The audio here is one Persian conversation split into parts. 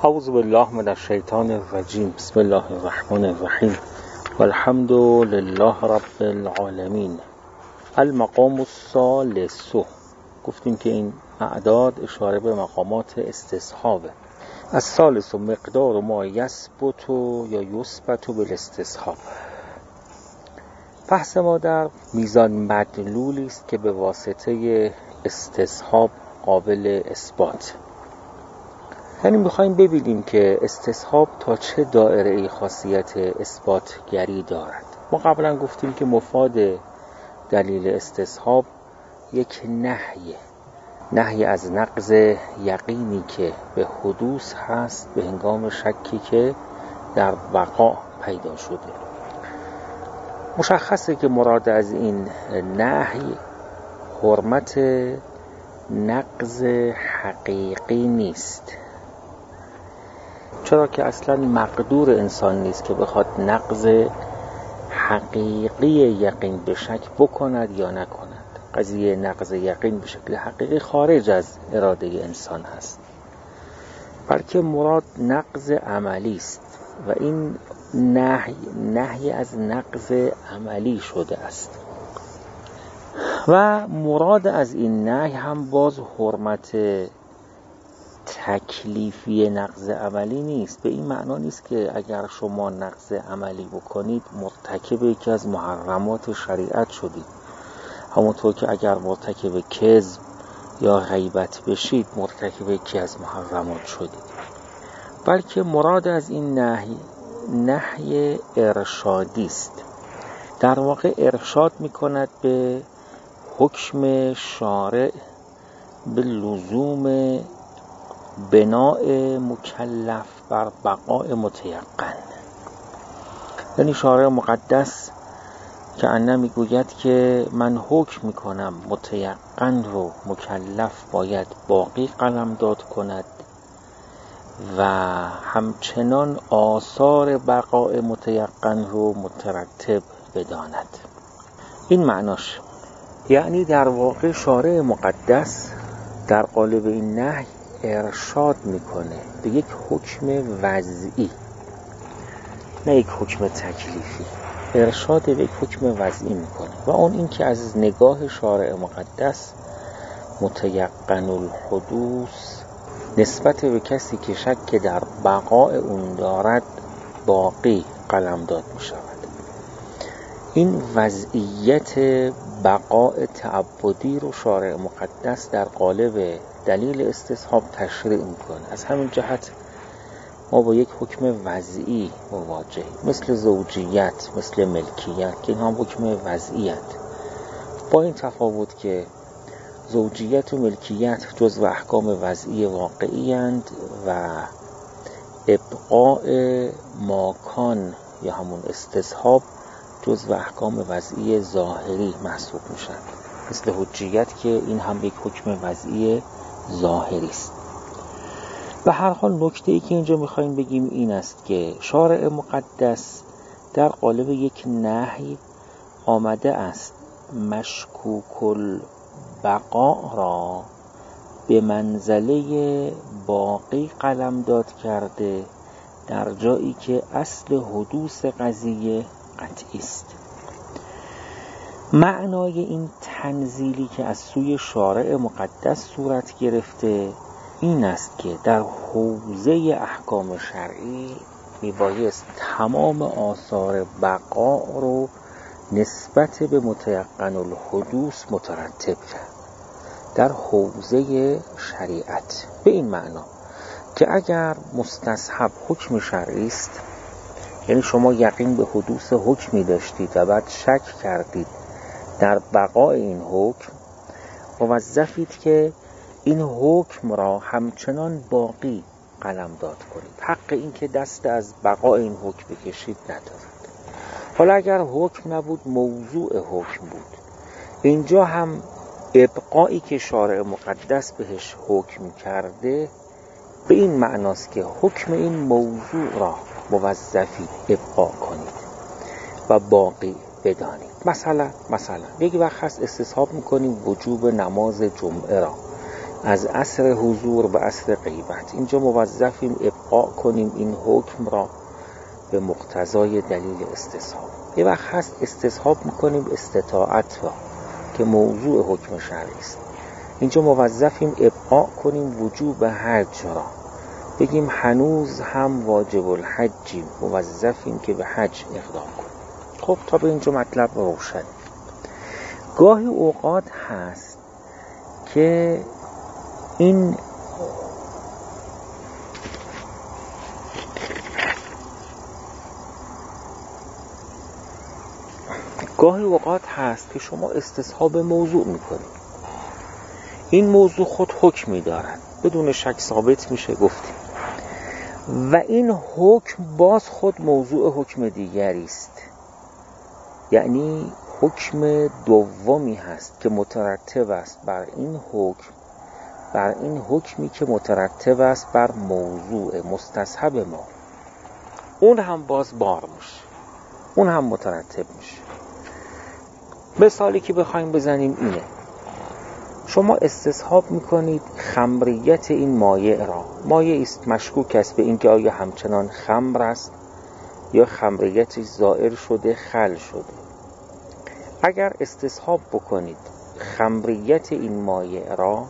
اعوذ بالله من الشیطان الرجیم. بسم الله الرحمن الرحیم والحمد لله رب العالمین. المقام الثالث، گفتیم که این اعداد اشاره به مقامات استصحابه. الثالث مقدار ما یثبت یا یثبت بالاستصحاب. بحث ما در میزان مدلولی است که به واسطه استصحاب قابل اثبات. یعنی میخوایم ببینیم که استصحاب تا چه دایره خاصیت اثباتگری دارد. ما قبلا گفتیم که مفاد دلیل استصحاب یک نهی از نقض یقینی که به حدوث هست به هنگام شکی که در بقا پیدا شده. مشخصه که مراد از این نهی حرمت نقض حقیقی نیست، چرا که اصلا مقدور انسان نیست که بخواد نقض حقیقی یقین به شک بکند یا نکند. قضیه نقض یقین به شکل حقیقی خارج از اراده انسان هست، بلکه مراد نقض عملی است و این نهی از نقض عملی شده است. و مراد از این نهی هم باز حرمت تکلیفی نقض عملی نیست. به این معنا نیست که اگر شما نقض عملی بکنید مرتکب یکی از محرمات شریعت شدید، همونطور که اگر مرتکب کذب یا غیبت بشید مرتکب یکی از محرمات شدید. بلکه مراد از این نهی ارشادی است. در واقع ارشاد میکند به حکم شارع به لزوم بناء مکلف بر بقاء متیقن. یعنی شارع مقدس که انه میگوید که من حکم میکنم متیقن رو مکلف باید باقی قلمداد کند و همچنان آثار بقاء متیقن رو مترتب بداند. این معناش. یعنی در واقع شارع مقدس در قالب این نهی ارشاد میکنه به یک حکم وضعی، نه یک حکم تکلیفی. ارشاد به یک حکم وضعی میکنه و اون این که از نگاه شارع مقدس متیقن الحدوث نسبت به کسی که شک در بقاء اون دارد باقی قلمداد میشود. این وضعیت بقاء تعبدی رو شارع مقدس در قالب دلیل استصحاب تشریع میکنه. از همین جهت ما با یک حکم وضعی مواجهیم، مثل زوجیت، مثل ملکیت که این هم حکم وضعیت، با این تفاوت که زوجیت و ملکیت جزو احکام وضعی واقعی اند و ابقاء ماکان یا همون استصحاب جزو احکام وضعی ظاهری محسوب میشن، مثل حجیت که این هم یک حکم وضعی ظاهری است. و هر حال نکته‌ای که اینجا میخوایم بگیم این است که شارع مقدس در قالب یک نهی آمده است مشکوک البقاء را به منزله باقی قلمداد کرده، در جایی که اصل حدوث قضیه قطعی است. معنای این تنزیلی که از سوی شارع مقدس صورت گرفته این است که در حوزه احکام شرعی میبایست تمام آثار بقا رو نسبت به متیقن الحدوث مترتب کرد در حوزه شریعت. به این معنا که اگر مستصحب حکم شرعی است، یعنی شما یقین به حدوث حکمی داشتید و بعد شک کردید در بقاء این حکم، موظفید که این حکم را همچنان باقی قلمداد کنید. حق این که دست از بقاء این حکم بکشید ندارید. حالا اگر حکم نبود موضوع حکم بود، اینجا هم ابقایی که شارع مقدس بهش حکم کرده به این معناست که حکم این موضوع را موظفید ابقا کنید و باقی بدانید. مثلا یک وقت هست استصحاب میکنیم وجوب نماز جمعه را از عصر حضور به عصر غیبت. اینجا موظفیم ابقا ابقا کنیم این حکم را به مقتضای دلیل استصحاب. یه وقت هست استصحاب میکنیم استطاعت را که موضوع حکم شرعی است. اینجا موظفیم ابقا کنیم وجوب حج را، بگیم هنوز هم واجب الحجیم، موظفیم که به حج اقدام کنیم. خب تا به اینجا مطلب روشن. گاهی اوقات هست که این شما استصحاب موضوع میکنید. این موضوع خود حکمی دارد، بدون شک ثابت میشه گفتیم، و این حکم باز خود موضوع حکم دیگری است. یعنی حکم دومی هست که مترتب است بر این حکم، بر این حکمی که مترتب است بر موضوع مستصحب ما، اون هم باز بار میشه، اون هم مترتب میشه. مثالی که بخوایم بزنیم اینه: شما استصحاب میکنید خمریت این مایع را. مایع است مشکوک است به اینکه آیا همچنان خمر است یا خمریتش زائر شده، خل شده. اگر استصحاب بکنید خمریت این مایع را،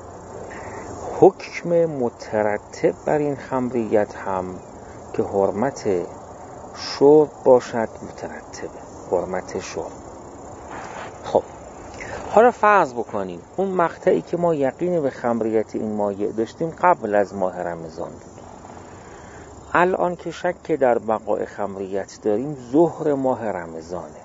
حکم مترتب بر این خمریت هم که حرمت شرب باشد مترتبه، حرمت شرب. خب حالا فرض بکنیم اون مقطعی که ما یقین به خمریت این مایع داشتیم قبل از ماه رمضان بود. الان که شک در بقای خمریت داریم ظهر ماه رمضانه.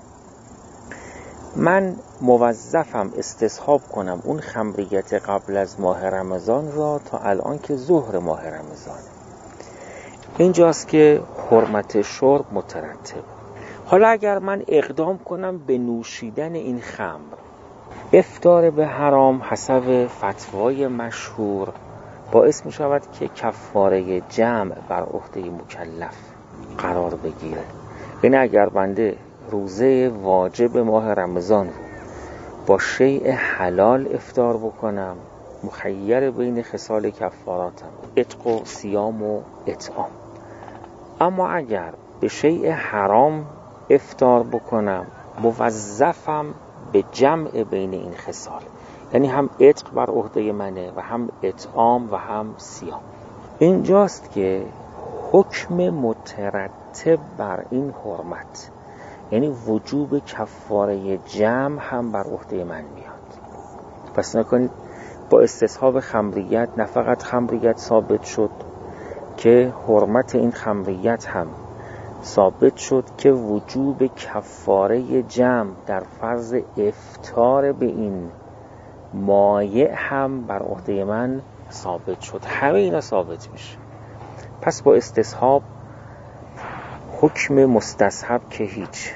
من موظفم استصحاب کنم اون خمریت قبل از ماه رمضان را تا الان که ظهر ماه رمضانه. اینجاست که حرمت شرب مترتب. حالا اگر من اقدام کنم به نوشیدن این خمر، افطار به حرام حسب فتوای مشهور باعث می شود که کفاره جمع بر عهده مکلف قرار بگیره. این اگر بنده روزه واجب ماه رمضان رو با شیء حلال افطار بکنم، مخیر بین خصال کفاراتم عتق و صیام و اطعام. اما اگر به شیء حرام افطار بکنم، موظفم به جمع بین این خصال، یعنی هم عتق بر عهده منه و هم اطعام و هم صیام. اینجاست که حکم مترتب بر این حرمت، یعنی وجوب کفاره جمع هم بر عهده من میاد. پس نکنید با استصحاب خمریت نه فقط خمریت ثابت شد که حرمت این خمریت هم ثابت شد که وجوب کفاره جمع در فرض افطار به این مایع هم بر عهده من ثابت شد. همه اینا ثابت میشه. پس با استصحاب حکم مستصحب که هیچ،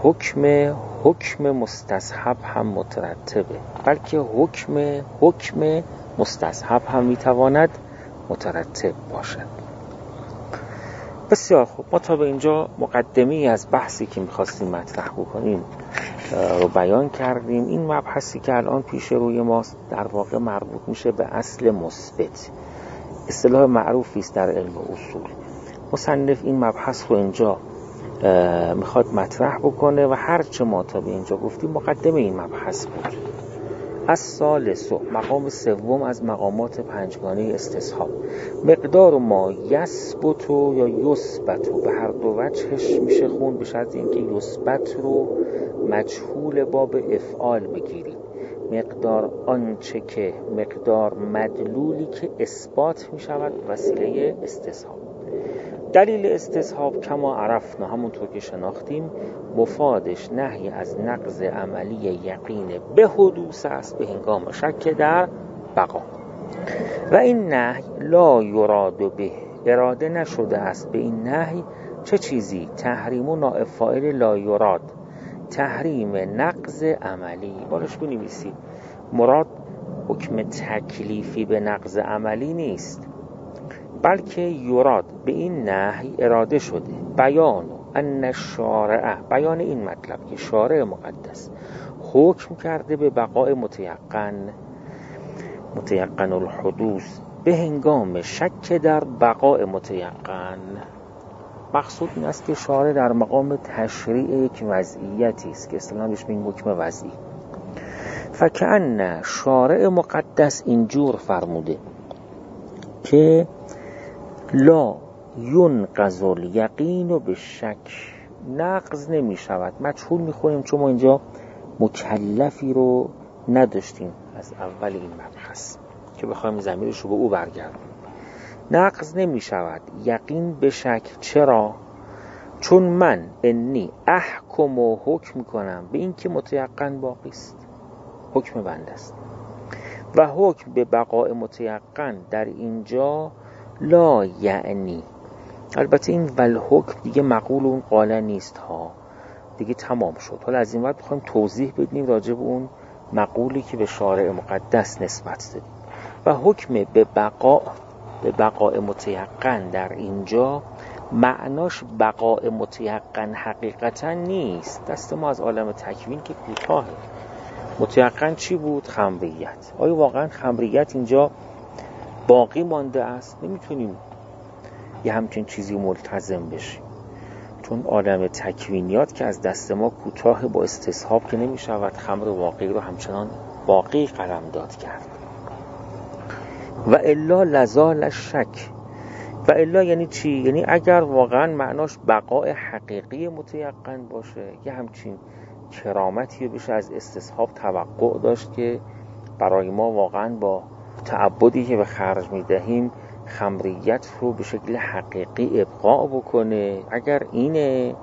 حکم مستصحب هم مترتبه، بلکه حکم مستصحب هم میتواند مترتب باشد. بسیار خوب، ما تا به اینجا مقدمه‌ای از بحثی که می‌خواستیم مطرح بکنیم رو بیان کردیم. این مبحثی که الان پیش روی ماست در واقع مربوط میشه به اصل مثبت، اصطلاح معروفی است در علم اصول. مصنف این مبحث رو اینجا میخواد مطرح بکنه و هرچه ما تا به اینجا گفتیم مقدمه این مبحث بود. از ثالث، مقام سوم از مقامات پنجگانه استصحاب، مقدار ما یثبت یا یثبت، به هر دو وجهش میشه خون، به شرط اینکه یثبت رو مجهول باب افعال بگیرید. مقدار آنچه که مقدار مدلولی که اثبات میشود وسیله استصحاب. دلیل استصحاب کما عرفنا، همونطور که شناختیم، مفادش نهی از نقض عملی یقین به حدوث است به هنگام شک در بقا. و این نهی لا یراد به، اراده نشده است به این نهی چه چیزی؟ تحریم و نائب فاعل لا یراد، تحریم نقض عملی. بالش بنویسید مراد حکم تکلیفی به نقض عملی نیست، بلکه یراد به این نهی اراده شده بیان ان الشارع، بیان این مطلب که شارع مقدس حکم کرده به بقای متیقن الحدوث، به هنگام شک در بقاء متیقن. مقصود این است که شارع در مقام تشریع یک وضعیتی است که اصطلاحاً بهش میگیم حکم وضعی. فکأن شارع مقدس اینجور فرموده که لا ینقض الیقین به شک، نقض نمی شود. مجهول می خونیم چون ما اینجا مکلفی رو نداشتیم از اول این مبحث که بخوایم ضمیرش رو به او برگردیم. نقض نمی شود یقین به شک. چرا؟ چون من انی احکم و حکم کنم به این که متیقن باقی است، حکم بنده است، و حکم به بقاء متیقن در اینجا لا یعنی، البته این والحکم دیگه مقول اون قاله نیست ها، دیگه تمام شد. حالا از این بعد بخوایم توضیح بدیم راجع به اون مقولی که به شارع مقدس نسبت دادیم. و حکم به بقاء متیقن در اینجا معناش بقاء متیقن حقیقتا نیست. دست ما از عالم تکوین که کوتاهه. متیقن چی بود؟ خمریت. آیا واقعا خمریت اینجا باقی مانده است؟ نمیتونیم یه همچین چیزی ملتزم بشیم، چون عالم تکوینیات که از دست ما کوتاه، با استصحاب که نمی شود خمر واقعی رو همچنان باقی قلمداد کرد. و الا لزال شک. و الا یعنی چی؟ یعنی اگر واقعا معناش بقاء حقیقی متیقن باشه، یه همچین کرامتی بشه از استصحاب توقع داشت که برای ما واقعا با تعبدی که به خرج میدهیم خمریت رو به شکل حقیقی ابقاء بکنه. اگر اینه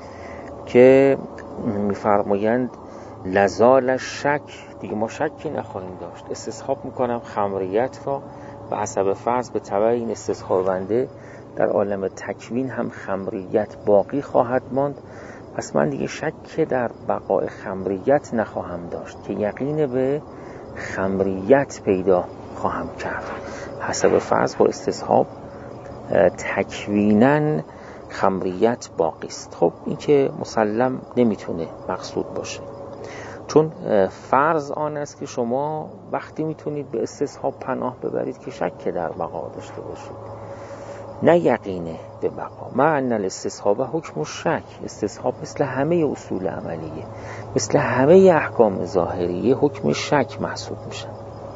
که میفرمایند لزال شک، دیگه ما شکی نخواهیم داشت. استصحاب میکنم خمریت را و حسب فرض به تبع این استصحاب بنده در عالم تکوین هم خمریت باقی خواهد ماند. پس من دیگه شک در بقاء خمریت نخواهم داشت که یقین به خمریت پیدا خواهم کرد. حسب فرض با استصحاب تکویناً خمریت باقی است. خب این که مسلم نمیتونه مقصود باشه، چون فرض آن است که شما وقتی میتونید به استصحاب پناه ببرید که شک در بقا داشته باشید، نه یقینه به بقا. معنی الاستصحاب حکم شک. استصحاب مثل همه اصول عملیه، مثل همه احکام ظاهریه حکم شک محسوب میشن.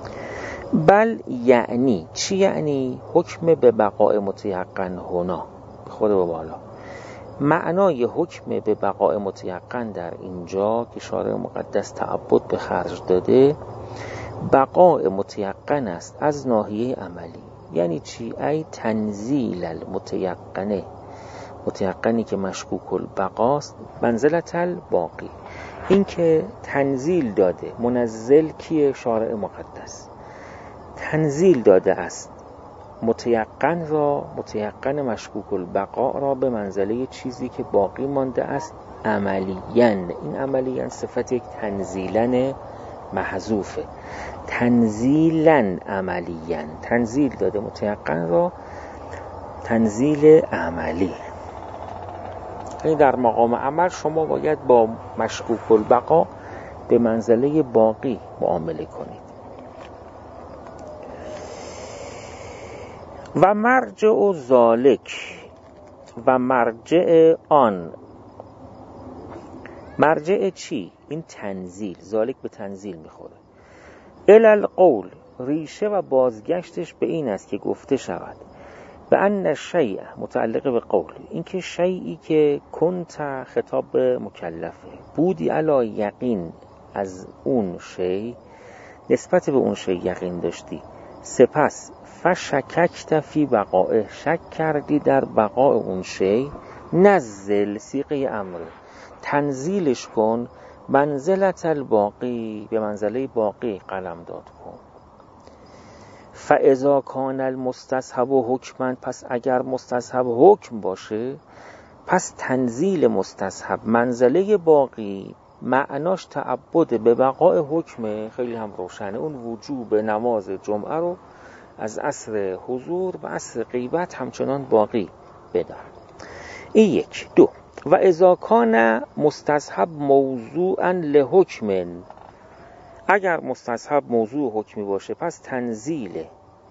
بل یعنی چی؟ یعنی حکم به بقاء متیقن هنا خود به بالا. معنای حکم به بقاء متیقن در اینجا که شارع مقدس تعبد به خرج داده، بقاء متیقن است از ناحیه عملی. یعنی چی؟ ای تنزیل المتیقنه، متیقنی که مشکوک البقاست، منزلت الباقی. این که تنزیل داده، منزل کیه؟ شارع مقدس. تنزیل داده است متیقن را، متیقن مشکوک البقاء را به منزله چیزی که باقی مانده است عملیاً. این عملیاً صفت یک تنزیلن محذوفه. تنزیلاً عملیاً، تنزیل داده متیقن را تنزیل عملی. یعنی در مقام عمل شما باید با مشکوک البقاء به منزله باقی معامله کنید. و مرجع ذالک، و مرجع آن، مرجع چی؟ این تنزیل، ذالک به تنزیل میخوره. الالقول، ریشه و بازگشتش به این است که گفته شود و ان شیء متعلق به قول، این که شیئی که کنت خطاب به مکلفه، بودی علی یقین از اون شیء، نسبت به اون شیء یقین داشتی، سپس فشککت فی بقائه، شک کردی در بقاء اون شیء، نزل صیغه امر، تنزیلش کن، منزلت الباقی، به منزله باقی قلم داد کن. فاذا کان المستصحب حکما، پس اگر مستصحب حکم باشه، پس تنزیل مستصحب منزله باقی معناش تعبد به بقاء حکم. خیلی هم روشنه. اون وجوب نماز جمعه رو از عصر حضور و عصر غیبت همچنان باقی بدار. این یک. دو، و اذا کان مستصحب موضوعا لحکم، اگر مستصحب موضوع حکمی باشه، پس تنزیل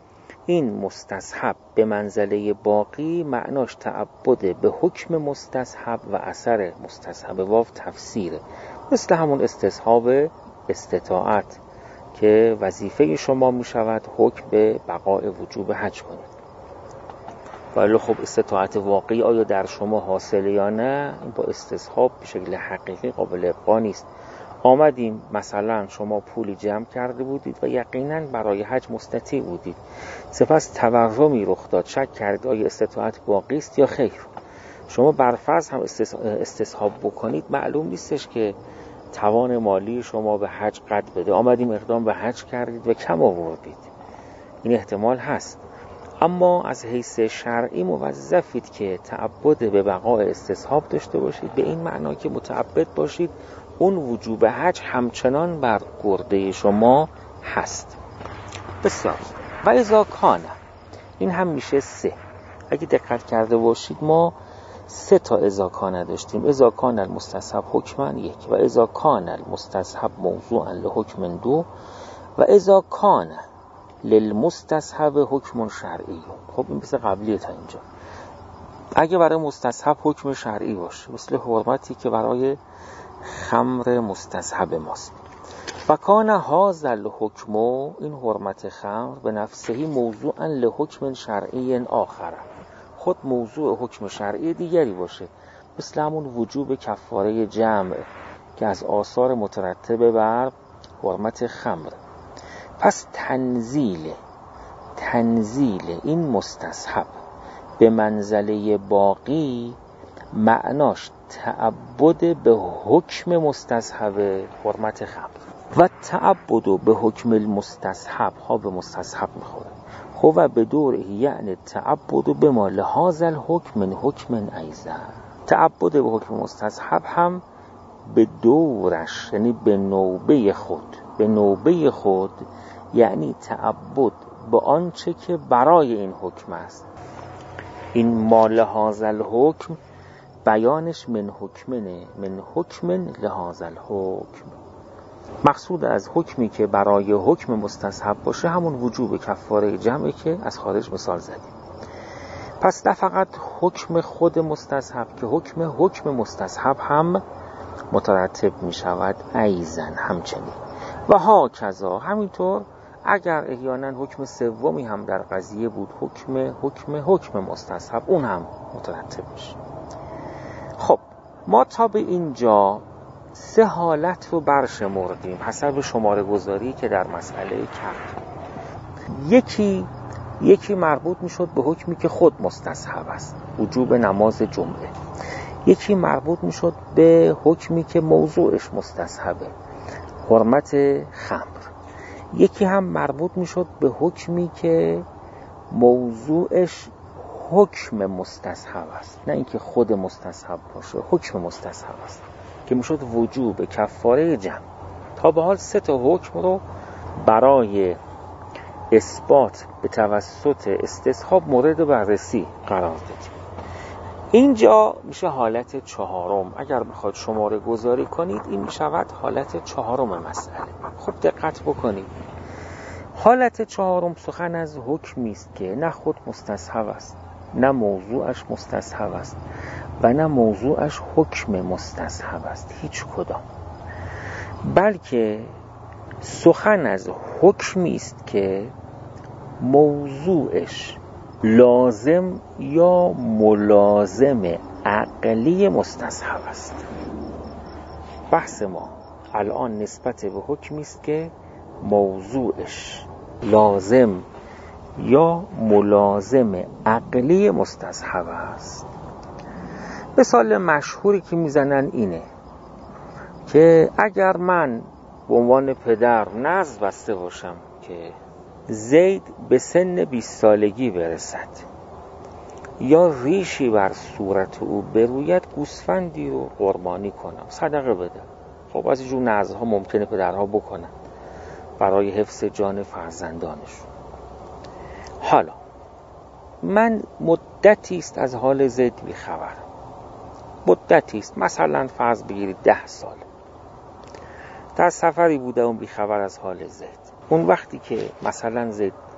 این مستصحب به منزله باقی معناش تعبد به حکم مستصحب و اثر مستصحب واو تفسیره، مثل همون استصحاب استطاعت که وظیفه شما می شود حکم به بقاء وجوب حج کنید. ولی خب استطاعت واقعی آیا در شما حاصله یا نه، این با استصحاب به شکل حقیقی قابل ابقا نیست. آمدیم مثلا شما پولی جمع کرده بودید و یقینا برای حج مستطیع بودید، سپس تورمی رخ داد، شک کردید آیا استطاعت باقی است یا خیر. شما برفرض هم استصحاب بکنید، معلوم نیستش که توان مالی شما به حج قد بده. آمدیم اقدام به حج کردید و کم آوردید، این احتمال هست. اما از حیث شرعی موظفید که تعبد به بقاء استصحاب داشته باشید، به این معنا که متعبد باشید اون وجوب حج همچنان بر گرده شما هست. بسیار. و اذا کان، این هم میشه 3. اگه دقت کرده باشید ما 3 تا اذا کان داشتیم. اذا کان المستصحب حکما 1، و اذا کان المستصحب موضوعا لحکم 2، و اذا کان للمستصحب حکم شرعی. خب این مثل قبلیه تا اینجا. اگه برای مستصحب حکم شرعی باشه، مثل حرمتی که برای خمر مستصحب ماست، و کان هذا الحکم، این حرمت خمر به نفسه موضوعا لحکم شرعی آخر، خود موضوع حکم شرعی دیگری باشه، مثل همون وجوب کفاره جمع که از آثار مترتبه بر حرمت خمر. پس تنزیل این مستصحب به منزله باقی معناش تعبد به حکم مستصحب حرمت خمر، و تعبد به حکم المستصحب ها به مستصحب میخوره. خب به دور یعنی تعبد به ما لحاظ الحکم من حکم ایزا، تعبد به حکم مستصحب هم به دورش، یعنی به نوبه خود یعنی تعبد به آنچه که برای این حکم است. این ما لحاظ الحکم بیانش من حکم لحاظ الحکم. مقصود از حکمی که برای حکم مستصحب باشه همون وجوب کفاره جمعی که از خارج مثال زدیم. پس نه فقط حکم خود مستصحب که حکم مستصحب هم مترتب می شود ایزن همچنین. و ها کذا همینطور اگر احیانا حکم سومی هم در قضیه بود، حکم مستصحب، اون هم مترتب میشه. خب ما تا به اینجا 3 حالت رو برشمردیم حسب شماره گذاری که در مسئله کرد. یکی مربوط میشد به حکمی که خود مستصحب است، وجوب نماز جمعه. یکی مربوط میشد به حکمی که موضوعش مستصحبه، حرمت خمر. یکی هم مربوط میشد به حکمی که موضوعش حکم مستصحب است، نه اینکه خود مستصحب باشه، حکم مستصحب است که میشد وجوب کفاره جمع. تا به حال 3 تا حکم رو برای اثبات به توسط استصحاب مورد بررسی قرار دادیم. اینجا میشه حالت 4. اگر بخواد شماره گذاری کنید این میشود حالت 4 مسئله. خب دقت بکنید، حالت 4 سخن از حکمی است که نه خود مستصحب است، نه موضوعش مستصحب است و نه موضوعش حکم مستصحب است، هیچ کدام، بلکه سخن از حکمی است که موضوعش لازم یا ملازم عقلی مستصحب است. بحث ما الان نسبت به حکمی است که موضوعش لازم یا ملازم عقلی مستصحب است. مثال مشهوری که میزنن اینه که اگر من به عنوان پدر نظر بسته باشم که زید به سن 20 سالگی برسد یا ریشی بر صورت او بروید، گوسفندی رو قربانی کنم، صدقه بدم. خب از اینجور نظرها ممکنه پدرها بکنن برای حفظ جان فرزندانشون. حالا من مدتی است از حال زید بی‌خبرم، مدتی است، مثلا فرض بگیرید 10 سال در سفری بوده اون بی‌خبر از حال زید. اون وقتی که مثلا زید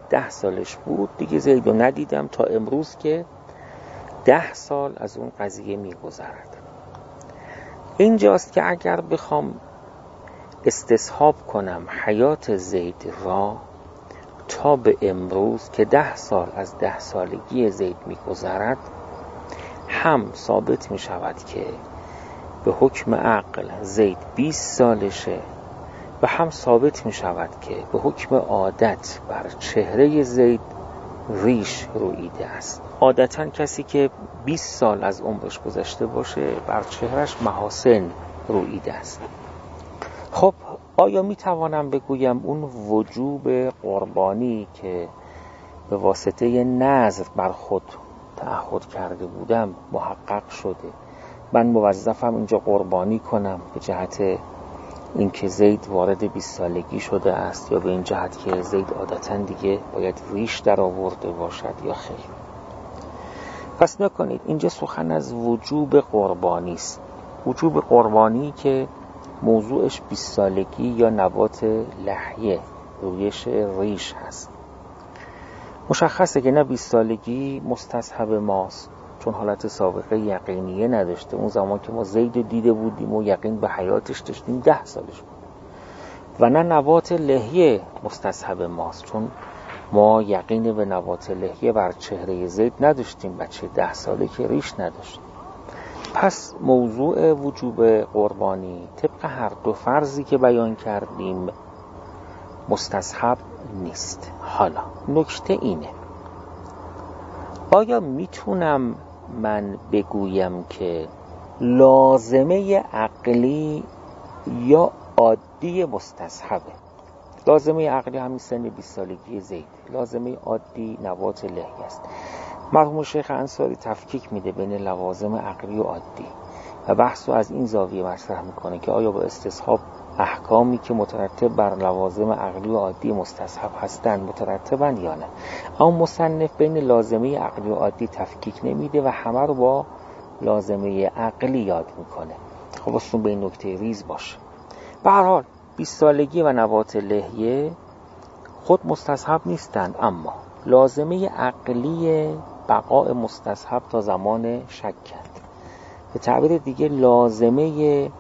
10 سالش بود دیگه زید رو ندیدم تا امروز که 10 سال از اون قضیه میگذرد. اینجاست که اگر بخوام استصحاب کنم حیات زید را تا به امروز که 10 سال از 10 سالگی زید میگذرد، هم ثابت می شود که به حکم عقل زید 20 سالشه و هم ثابت می شود که به حکم عادت بر چهره زید ریش رویده است. عادتا کسی که 20 سال از عمرش گذشته باشه بر چهرش محاسن رویده است. خب آیا می توانم بگویم اون وجوب قربانی که به واسطه نذر بر خود تعهد کرده بودم محقق شده، من موظفم اینجا قربانی کنم به جهت اینکه زید وارد 20 سالگی شده است، یا به این جهت که زید عادتاً دیگه باید ریش در آورده باشد، یا خیر؟ پس نکنید اینجا سخن از وجوب قربانی است. وجوب قربانی که موضوعش 20 سالگی یا نبات لحیه، رویش ریش هست. مشخصه که نه 20 سالگی مستصحب ماست، چون حالت سابقه یقینیه نداشته. اون زمان که ما زید رو دیده بودیم و یقین به حیاتش داشتیم 10 سالش بود. و نه نبات لحیه مستصحب ماست، چون ما یقین به نبات لحیه بر چهره زید نداشتیم، بچه 10 ساله که ریش نداشت. پس موضوع وجوب قربانی طبق هر دو فرضی که بیان کردیم مستصحب نیست. حالا نکته اینه، آیا میتونم من بگویم که لازمه عقلی یا عادی مستصحبه؟ لازمه عقلی همین سن 20 سالگی زید، لازمه عادی نبات لحیه است. مرحوم شیخ انصاری تفکیک میده بین لوازم عقلی و عادی و بحث رو از این زاویه مطرح میکنه که آیا با استصحاب احکامی که مترتب بر لوازم عقلی و عادی مستصحب هستند مترتبند یا نه. اما مصنف بین لازمه عقلی و عادی تفکیک نمیده و همه رو با لازمه عقلی یاد میکنه. خب اصلا به این نکته ریز باشه. به هر حال 20 سالگی و نبات لحیه خود مستصحب نیستند، اما لازمه عقلی بقاء مستصحب تا زمان شکند. به تعبیر دیگه لازمه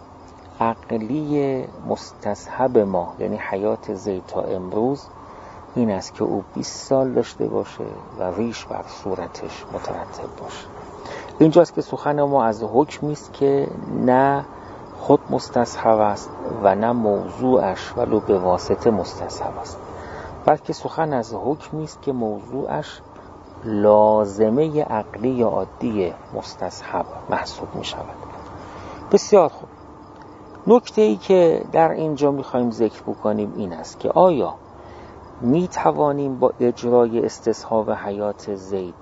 عقلی مستصحب ما یعنی حیات زید تا امروز این است که او 20 سال داشته باشه و ریش بر صورتش مترتب باشه. اینجاست که سخن ما از حکمی است که نه خود مستصحب است و نه موضوعش ولو به واسطه مستصحب است، بلکه سخن از حکمی است که موضوعش لازمه عقلی یا عادی مستصحب محسوب می شود. بسیار خوب. نکته ای که در اینجا می خواهیم ذکر بکنیم این است که آیا می توانیم با اجرای استصحاب حیات زید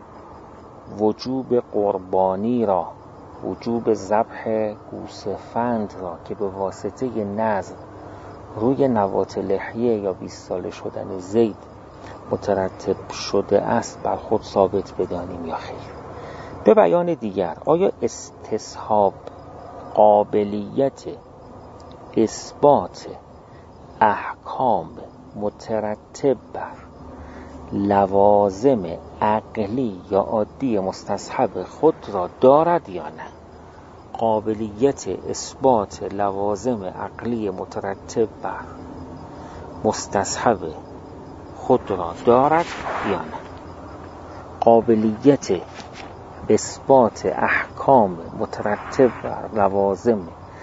وجوب قربانی را، وجوب ذبح گوسفند را که به واسطه نذر روی نبات لحیه یا 20 ساله شدن زید مترتب شده است بر خود ثابت بدانیم یا خیر؟ به بیان دیگر، آیا استصحاب قابلیت اثبات احکام مترتب بر لوازم عقلی یا عادی مستصحب خود را دارد یا نه؟ قابلیت اثبات لوازم عقلی مترتب بر مستصحب خود را دارد یا نه؟ قابلیت اثبات احکام مترتب بر لوازم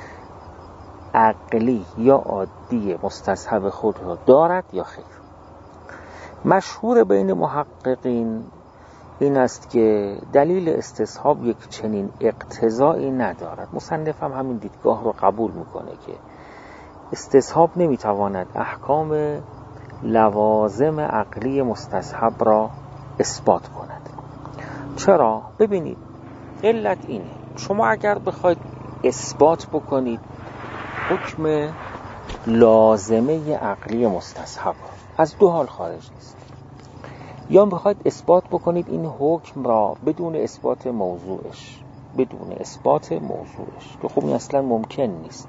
عقلی یا عادی مستصحب خود را دارد یا خیر؟ مشهور بین محققین این است که دلیل استصحاب یک چنین اقتضایی ندارد. مصنف هم همین دیدگاه رو قبول میکنه که استصحاب نمیتواند احکام لوازم عقلی مستصحب را اثبات کند. چرا؟ ببینید علت اینه، شما اگر بخواید اثبات بکنید حکم لازمه عقلی مستصحب از دو حال خارج نیست، یا بخواید اثبات بکنید این حکم را بدون اثبات موضوعش، که خب این اصلا ممکن نیست.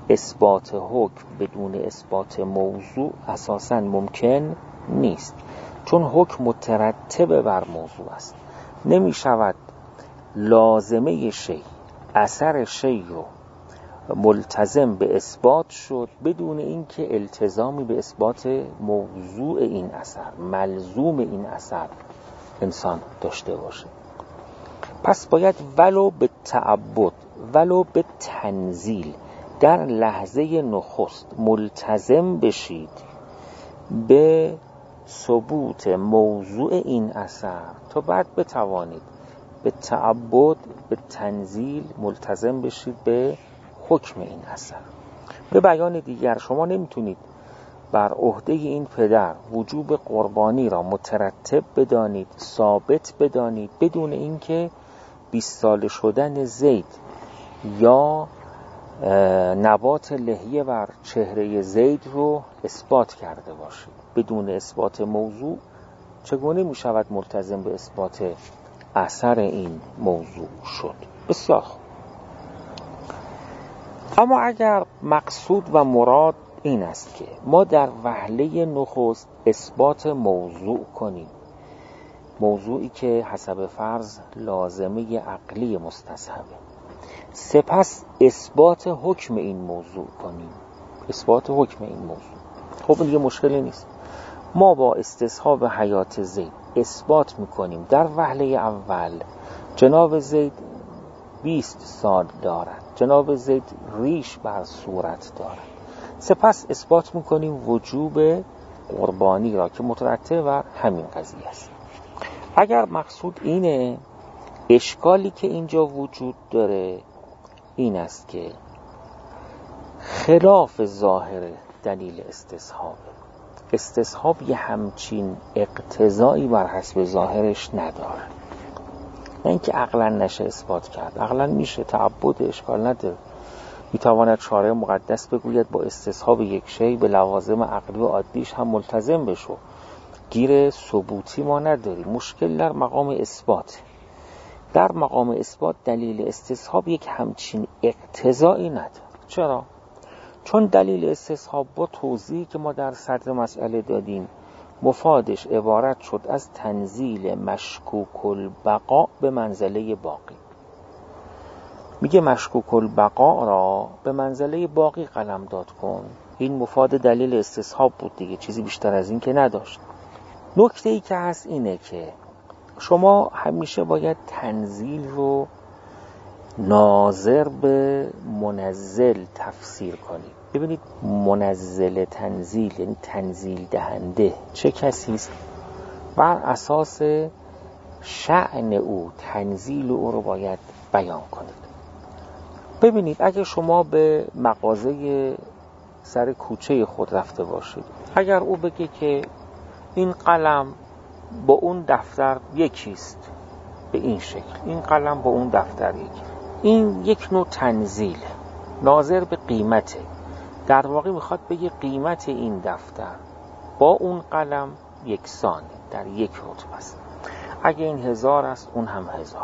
اثبات حکم بدون اثبات موضوع اساساً ممکن نیست. چون حکم مترتب بر موضوع است. نمی شود لازمه شی، اثر شی رو ملتزم به اثبات شد بدون اینکه التزامی به اثبات موضوع این اثر، ملزوم این اثر انسان داشته باشه. پس باید ولو به تعبد، ولو به تنزیل در لحظه نخست ملتزم بشید به ثبوت موضوع این اثر تا بعد بتوانید به تعبد، به تنزیل ملتزم بشید به حکم این اثر. به بیان دیگر، شما نمیتونید بر عهده این پدر وجوب قربانی را مترتب بدانید، ثابت بدانید بدون اینکه 20 ساله شدن زید یا نبات لحیه بر چهره زید رو اثبات کرده باشید. بدون اثبات موضوع چگونه می شود ملتزم به اثبات اثر این موضوع شد؟ بسیار خوب. اما اگر مقصود و مراد این است که ما در وهله نخست اثبات موضوع کنیم، موضوعی که حسب فرض لازمه عقلی مستصحبه، سپس اثبات حکم این موضوع کنیم، اثبات حکم این موضوع، خب این دیگه مشکلی نیست. ما با استصحاب حیات زید اثبات میکنیم در وهله اول جناب زید 20 سال دارد، جناب زید ریش بر صورت دارد. سپس اثبات میکنیم وجوب قربانی را که مترتب بر همین قضیه است. اگر مقصود اینه، اشکالی که اینجا وجود داره این است که خلاف ظاهر دلیل استصحاب یه همچین اقتضایی بر حسب ظاهرش نداره. نه اینکه عقلا نشه اثبات کرد، عقلا میشه، تعبد اشکال نداره. میتواند شارع مقدس بگوید با استصحاب یک شی به لوازم عقلی و عادیش هم ملتزم بشو. گیر ثبوتی ما نداریم، مشکل در مقام اثبات. در مقام اثبات دلیل استصحاب یک همچین اقتضایی نداره. چرا؟ چون دلیل استصحاب با توضیحی که ما در صدر مسئله دادیم مفادش عبارت شد از تنزیل مشکوک البقاء به منزله باقی. میگه مشکوک البقاء را به منزله باقی قلمداد کن. این مفاد دلیل استصحاب بود دیگه، چیزی بیشتر از این که نداشت. نکته ای که هست اینه که شما همیشه باید تنزیل رو ناظر به منزل تفسیر کنید. ببینید منزل تنزیل یعنی تنزیل دهنده چه کسی است؟ بر اساس شأن او تنزیل او رو باید بیان کنید. ببینید اگه شما به مغازه سر کوچه خود رفته باشید، اگر او بگه که این قلم با اون دفتر یکیست به این شکل، این قلم با اون دفتر یکی، این یک نوع تنزیل ناظر به قیمته. در واقع میخواد بگه قیمت این دفتر با اون قلم یکسانه، در یک رتبه است. اگه این 1000 است اون هم 1000.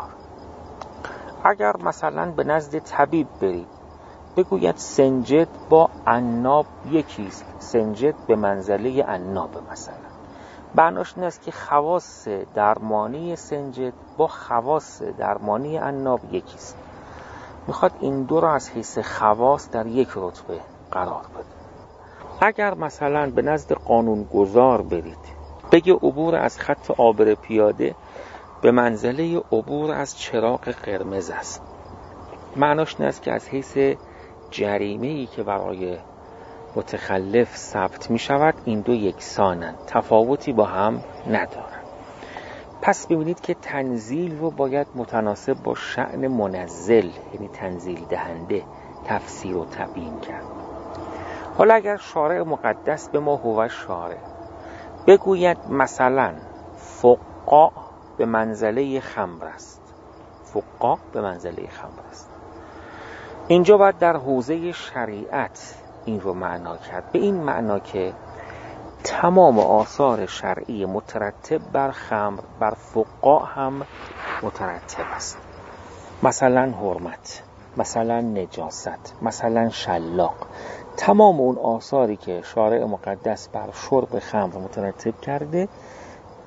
اگر مثلا به نزد طبیب برید بگوید سنجد با عناب یکیست، سنجد به منزله عناب مثلا، معناش این است که خواص درمانی سنجد با خواص درمانی عناب یکیست. میخواد این دو را از حیث خواص در یک رتبه قرار بده. اگر مثلا به نزد قانونگذار برید بگه عبور از خط عابر پیاده به منزله عبور از چراغ قرمز است، معناش این است که از حیث جریمه‌ای که برای متخلف ثبت می شود این دو یکسانند، تفاوتی با هم ندارند. پس ببینید که تنزیل رو باید متناسب با شأن منزل یعنی تنزیل دهنده تفسیر و تبیین کرد. حالا اگر شارع مقدس به ما هو شارع بگوید مثلا فقاع به منزله خمر است، فقاع به منزله خمر است، اینجا باید در حوزه شریعت این رو معنا کرد، به این معنا که تمام آثار شرعی مترتب بر خمر بر فقاع هم مترتب است. مثلا حرمت، مثلا نجاست، مثلا شلاق، تمام اون آثاری که شارع مقدس بر شرب خمر مترتب کرده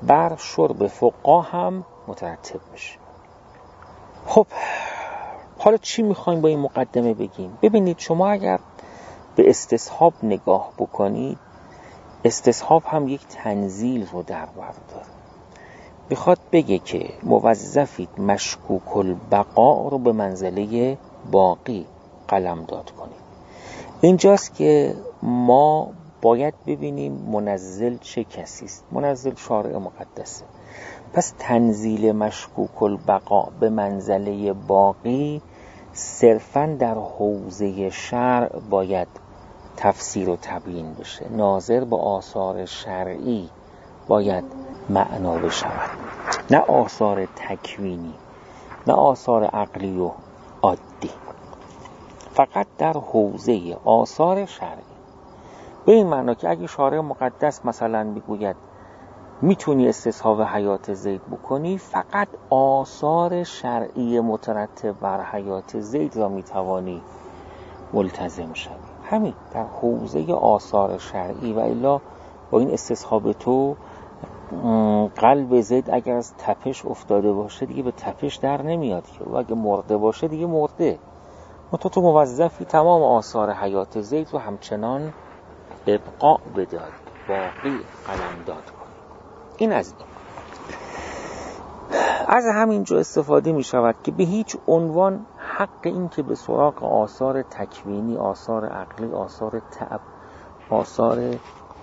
بر شرب فقها هم مترتب بشه. خب حالا چی میخوایم با این مقدمه بگیم؟ ببینید شما اگر به استصحاب نگاه بکنید، استصحاب هم یک تنزیل رو در بر داره. میخواد بگه که موظفید مشکوک البقا رو به منزله باقی قلمداد کنید. اینجاست که ما باید ببینیم منزل چه کسی است. منزل شارع مقدسه. پس تنزیل مشکوک البقا به منزله باقی صرفاً در حوزه شرع باید تفسیر و تبیین بشه. ناظر به آثار شرعی باید معنا بشود، نه آثار تکوینی، نه آثار عقلی و عادی. فقط در حوزه آثار شرعی. به این معنا که اگه شارع مقدس مثلا میگوید میتونی استصحاب حیات زید بکنی، فقط آثار شرعی مترتب بر حیات زید را میتوانی ملتزم شوی. همین در حوزه آثار شرعی. و الا با این استصحاب تو قلب زید اگر از تپش افتاده باشه دیگه به تپش در نمیاد که، و اگه مرده باشه دیگه مرده. تو موظفی تمام آثار حیات زید رو همچنان ابقاء بداد، باقی قلمداد کن. این از این. از همینجا استفاده می شود که به هیچ عنوان حق این که به سراغ آثار تکوینی، آثار عقلی، آثار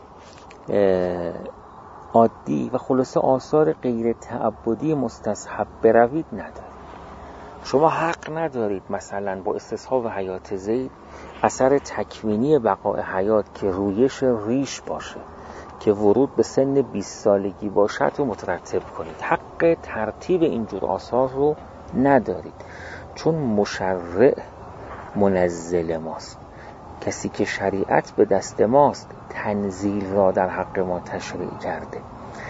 عادی و خلاصه آثار غیر تعبدی مستصحب بروید ندارید. شما حق ندارید مثلا با استصحاب حیات زید اثر تکوینی بقای حیات که رویش ریش باشه، که ورود به سن 20 سالگی باشد رو مترتب کنید. حق ترتیب اینجور آثار رو ندارید، چون مشرع منزل ماست. کسی که شریعت به دست ماست تنزیل را در حق ما تشریع کرده.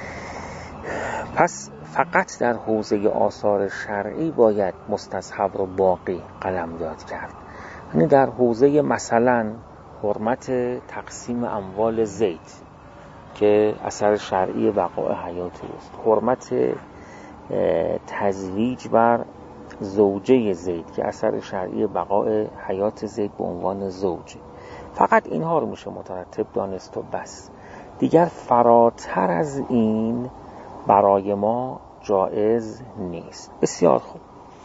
پس فقط در حوزه آثار شرعی باید مستصحب رو باقی قلمداد کرد. یعنی در حوزه مثلا حرمت تقسیم اموال زید که اثر شرعی بقای حیات است، حرمت تزویج بر زوجه زید که اثر شرعی بقای حیات زید به عنوان زوج، فقط اینها رو میشه مترتب دانست و بس. دیگر فراتر از این برای ما جایز نیست. بسیار خوب.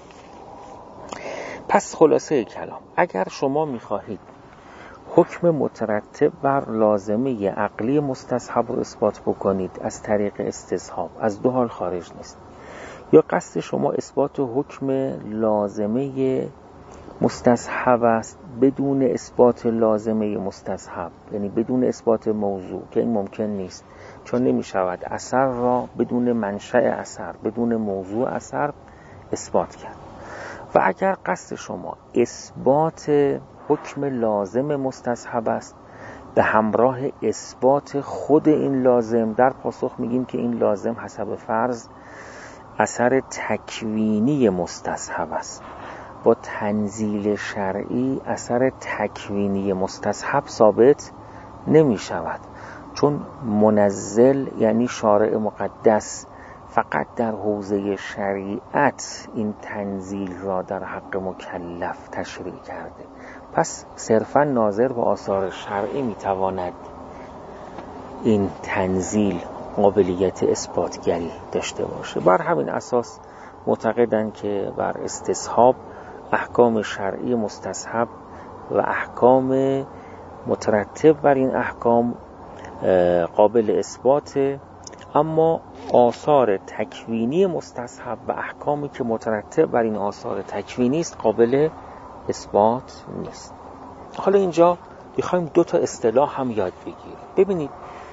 پس خلاصه کلام، اگر شما میخواهید حکم مترتب بر لازمه عقلی مستصحب رو اثبات بکنید از طریق استصحاب، از دو حال خارج نیست. یا قصد شما اثبات حکم لازمه مستصحب است بدون اثبات لازمه مستصحب، یعنی بدون اثبات موضوع، که این ممکن نیست، چون نمی شود اثر را بدون منشأ اثر، بدون موضوع اثر اثبات کرد. و اگر قصد شما اثبات حکم لازم مستصحب است به همراه اثبات خود این لازم، در پاسخ میگیم که این لازم حسب فرض اثر تکوینی مستصحب است. با تنزیل شرعی اثر تکوینی مستصحب ثابت نمی شود، چون منزل یعنی شارع مقدس فقط در حوزه شریعت این تنزیل را در حق مکلف تشریع کرده. پس صرفا ناظر به آثار شرعی میتواند این تنزیل قابلیت اثباتگری داشته باشه. بر همین اساس معتقدند که بر استصحاب احکام شرعی مستصحب و احکام مترتب بر این احکام قابل اثباته، اما آثار تکوینی مستصحب و احکامی که مترتب بر این آثار تکوینی است قابل اثبات نیست. حالا اینجا میخوایم دو تا اصطلاح هم یاد بگیریم. ببینید،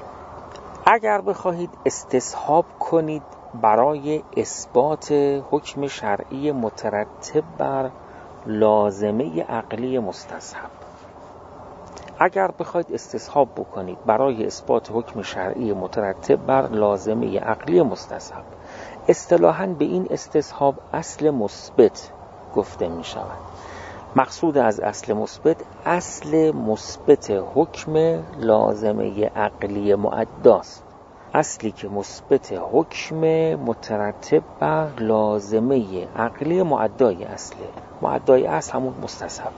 اگر بخواهید استصحاب کنید برای اثبات حکم شرعی مترتب بر لازمه عقلی مستصحب، اگر بخواید استصحاب بکنید برای اثبات حکم شرعی مترتب بر لازمه عقلی مستصحب، اصطلاحاً به این استصحاب اصل مثبت گفته می شود. مقصود از اصل مثبت، اصل مثبت حکم لازمه عقلی مؤداست. اصلی که مثبت حکم مترتب بر لازمه عقلی معدای اصله. معدای اصل همون مستصحب.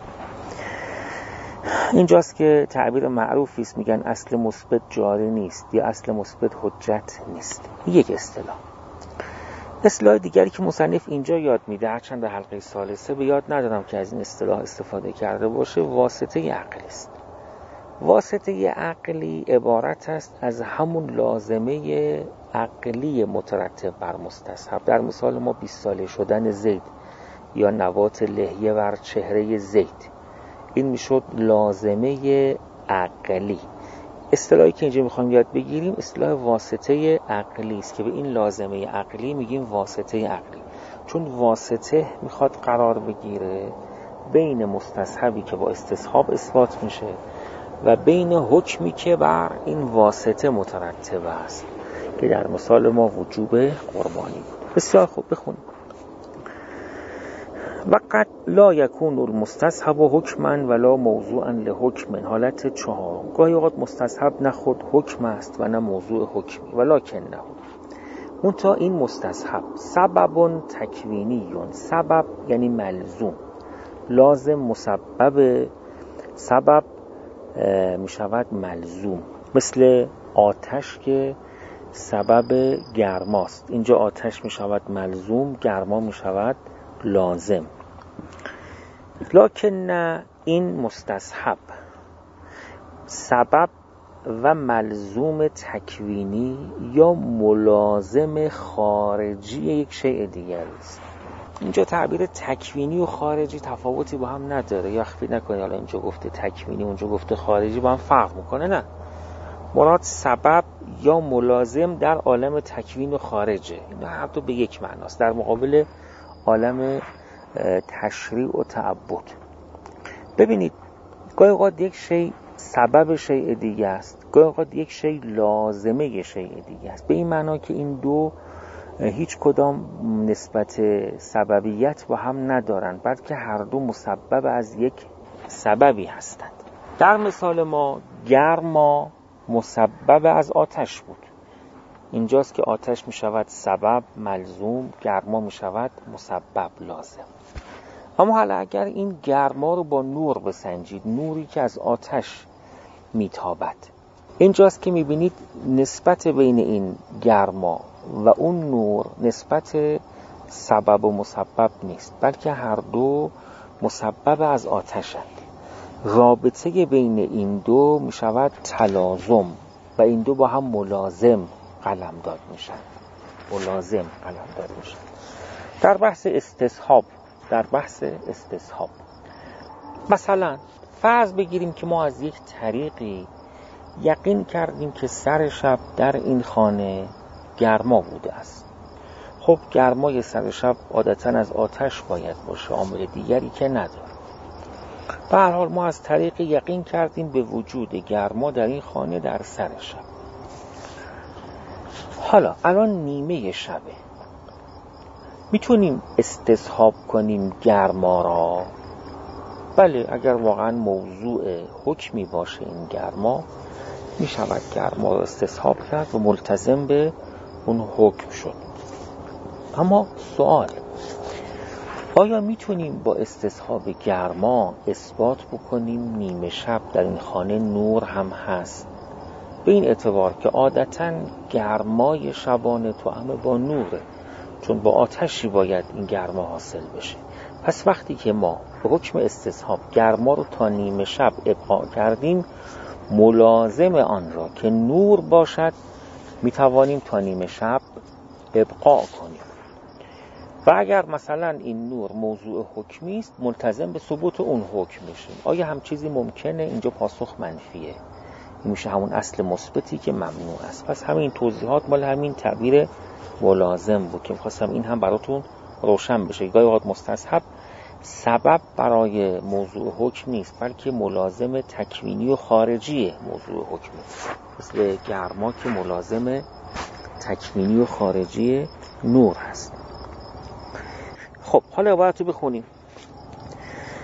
اینجاست که تعبیر معروفی است، میگن اصل مثبت جاری نیست یا اصل مثبت حجت نیست. یک اصطلاح دیگری که مصنف اینجا یاد میده، هرچند در حلقه ثالثه به یاد ندارم که از این اصطلاح استفاده کرده باشه، واسطه عقلی است. واسطه عقلی عبارت است از همون لازمه عقلی مترتب بر مستصحب. در مثال ما 20 ساله شدن زید یا نبات لحیه بر چهره زید، این میشد لازمه عقلی. اصطلاحی که اینجا میخوایم یاد بگیریم اصطلاح واسطه عقلی است که به این لازمه عقلی میگیم واسطه عقلی، چون واسطه میخواد قرار بگیره بین مستصحبی که با استصحاب اثبات میشه و بین حکمی که بر این واسطه مترتب است که در مثال ما وجوب قربانی بود. بسیار خوب بخونیم. وقت لا یکون المستصحب حکما ولا موضوعا لحکم. حالت 4. گاهی اوقات مستصحب نه خود حکم است و نه موضوع حکمی، ولکن نه اون تا این مستصحب سبب تکوینی، سبب یعنی ملزوم، لازم مسبب، سبب می شود ملزوم، مثل آتش که سبب گرماست، اینجا آتش می شود ملزوم، گرما می شود لازم. لکن نه این مستصحب سبب و ملزوم تکوینی یا ملازم خارجی یک شیء دیگر است. اینجا تعبیر تکوینی و خارجی تفاوتی با هم نداره، یا خفی نکنید حالا اینجا گفته تکوینی اونجا گفته خارجی با هم فرق میکنه. نه، مراد سبب یا ملازم در عالم تکوین و خارجه. اینا هر دو به یک معناست، در مقابل عالم تشریع و تعبد. ببینید گاهی اوقات یک شی سبب شیء دیگه است، گاهی اوقات یک شی لازمه شیء دیگه است، به این معنا که این دو هیچ کدام نسبت سببیت با هم ندارند، بلکه هر دو مسبب از یک سببی هستند. در مثال ما گرما مسبب از آتش بود، اینجاست که آتش می شود سبب ملزوم، گرما می شود مسبب لازم. اما حالا اگر این گرما رو با نور بسنجید، نوری که از آتش می تابد، اینجاست که می بینید نسبت بین این گرما و اون نور نسبت سبب و مسبب نیست، بلکه هر دو مسبب از آتشند. رابطه بین این دو می شود تلازم و این دو با هم ملازم قلمداد میشن، ملازم قلمداد میشن. در بحث استصحاب مثلا فرض بگیریم که ما از یک طریقی یقین کردیم که سر شب در این خانه گرما بوده است. خب گرمای سر شب عادتاً از آتش باید باشه، عامل دیگری که نداره. به هر حال ما از طریق یقین کردیم به وجود گرما در این خانه در سر شب. حالا الان نیمه شبه، میتونیم استصحاب کنیم گرما را؟ بله، اگر واقعا موضوع حکمی باشه این گرما، میشود گرما را استصحاب کرد و ملتزم به اون حکم شد. اما سوال، آیا میتونیم با استصحاب گرما اثبات بکنیم نیمه شب در این خانه نور هم هست؟ به این اعتبار که عادتاً گرمای شبانه توأم با نوره، چون با آتشی باید این گرما حاصل بشه. پس وقتی که ما به حکم استصحاب گرما رو تا نیمه شب ابقا کردیم، ملازم آن را که نور باشد میتوانیم تا نیمه شب ابقا کنیم. و اگر مثلا این نور موضوع حکمی است، ملتزم به ثبوت اون حکم میشیم. آیا هم چیزی ممکنه؟ اینجا پاسخ منفیه. میشه همون اصل مثبتی که ممنوع است. پس همین توضیحات مال همین تعبیر ملازم بود که می‌خواستم این هم براتون روشن بشه. گاهی اوقات مستصحب سبب برای موضوع حکم نیست، بلکه ملازم تکوینی و خارجی موضوع حکم است. مثل گرما که ملازم تکوینی و خارجی نور هست. خب حالا عبارت رو بخونیم.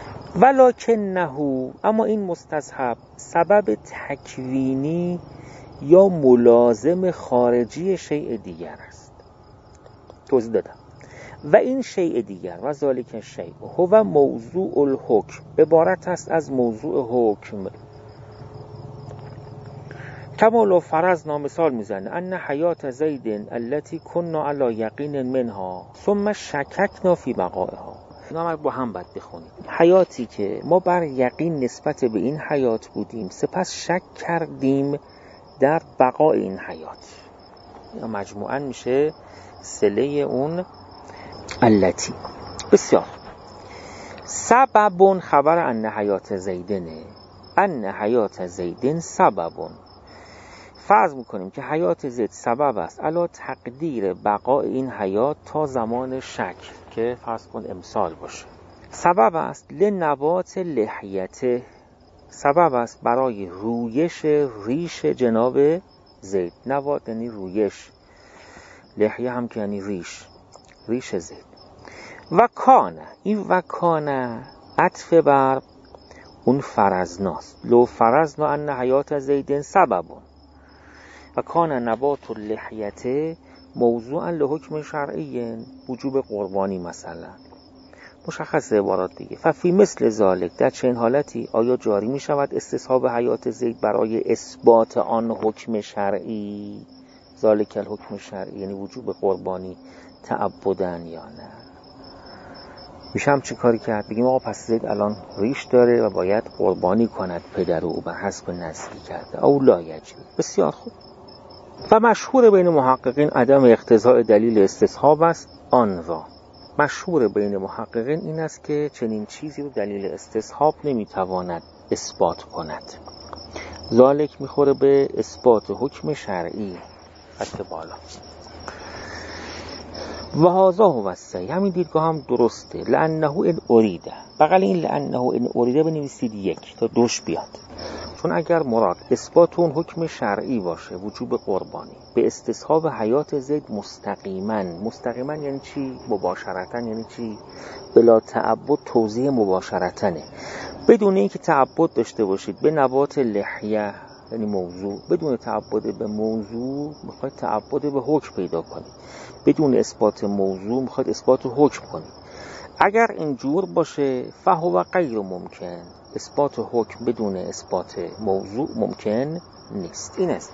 ولکنه، اما این مستصحب سبب تکوینی یا ملازم خارجی شیء دیگر است. توضیح دادم. و این شیء دیگر و ذالک الشیء هو موضوع الحکم، عبارت است از موضوع حکم. کما لو فرضنا، مثال میزنه، ان حیات زید التي كنا على یقین منها ثم شککنا فی بقائها. اینا با هم باید بخونیم. حیاتی که ما بر یقین نسبت به این حیات بودیم، سپس شک کردیم در بقای این حیات. یا مجموعاً میشه صله اون التی. بسیار. سبب خبر ان حیات زیدنه، ان حیات زیدن سبب. فرض میکنیم که حیات زید سبب است علی تقدیر بقای این حیات تا زمان شک، که فرض کن امسال باشه. سبب است لنبات لحیته، سبب است برای رویش ریش جناب زید. نبات یعنی رویش، لحیه هم که یعنی ریش زید. و کانه، این و کانه عطف بر اون فرضناست. لو فرضنا ان حیات زیدن سببون و کانه نبات اللحیته موضوعا لحکم شرعی، وجوب قربانی مثلا. مشخص عبارات دیگه. ففی مثل ذالک، در چنین حالتی آیا جاری می شود استصحاب حیات زید برای اثبات آن حکم شرعی؟ ذالک الحکم شرعی یعنی وجوب قربانی تعبدن یا نه؟ میشه هم چی کاری کرد؟ بگیم آقا پس زید الان ریش داره و باید قربانی کند پدر او بر حسب نسلی کرده. او لا یجب. بسیار خوب. و مشهور بین محققین عدم اقتضاء دلیل استصحاب است. آن را مشهور بین محققین این است که چنین چیزی رو دلیل استصحاب نمیتواند اثبات کند. ذالک میخوره به اثبات حکم شرعی حتی بالا. و هذا هو الصحیح، همین دیدگاه هم درسته. لانه ان اریده، بغل این لانه ان اریده بنویسید یک تا دوش بیاد. چون اگر مراد اثبات اون حکم شرعی باشه، وجوب قربانی، به استصحاب حیات زید مستقیما یعنی چی؟ مباشرتاً یعنی چی؟ بلا تعبد توضیح مباشرتنه، بدون اینکه تعبد داشته باشید به نبات لحیه یعنی موضوع، بدون تعبد به موضوع میخواید تعبد به حکم پیدا کنید، بدون اثبات موضوع میخواید اثبات حکم کنید. اگر اینجور باشه فهو غیر ممکن، اثبات حکم بدون اثبات موضوع ممکن نیست. این است.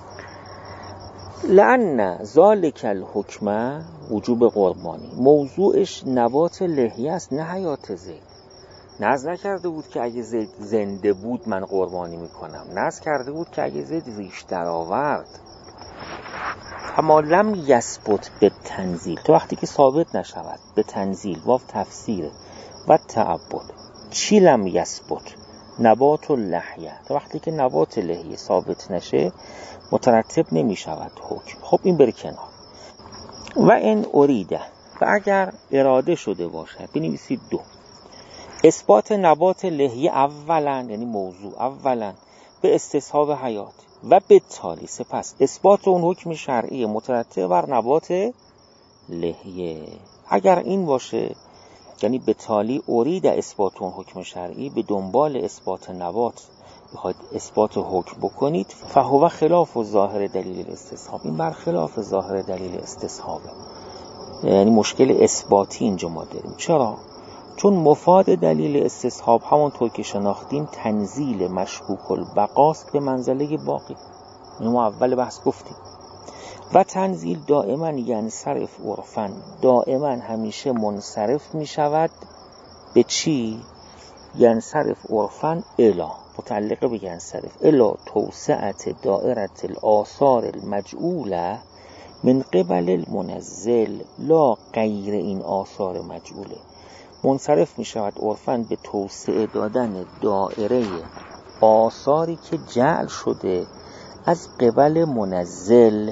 لأن ذالک الحکم وجوب قربانی موضوعش نبات لحیه است نه حیات زید. نذر نکرده بود که اگه زید زنده بود من قربانی میکنم، نذر کرده بود که اگه زید ریش در آورد. اما لم یثبت به تنزیل، تو وقتی که ثابت نشود به تنزیل واو تفسیر و تعبد. چی لم یثبت؟ نبات اللحیه، تو وقتی که نبات لحیه ثابت نشه مترتب نمی شود حکم. خب این بر کنار. و این اریده، و اگر اراده شده باشد بنویسید دو، اثبات نبات لحیه اولا یعنی موضوع اولا به استصحاب حیات و به تالی سپس اثبات اون حکم شرعی مترتب بر نبات لحیه. اگر این باشه یعنی به تالی ارید اثبات اون حکم شرعی، به دنبال اثبات نبات بخواید اثبات حکم بکنید، فهو خلاف و ظاهر دلیل استصحاب، این بر خلاف ظاهر دلیل استصحابه. یعنی مشکل اثباتی اینجا ما داریم. چرا؟ چون مفاد دلیل استصحاب همونطور که شناختیم تنزیل مشکوک البقاست به منزله باقی. اینو ما اول بحث گفتیم. و تنزیل دائما ینصرف عرفاً، دائما همیشه منصرف می شود به چی؟ ینصرف عرفاً الا، متعلقه به ینصرف الا توسعت دائره الآثار المجعوله من قبل المنزل، لا غیر این آثار مجعوله. منصرف می شود عرفاً به توسعه دادن دائره آثاری که جعل شده از قبل منزل،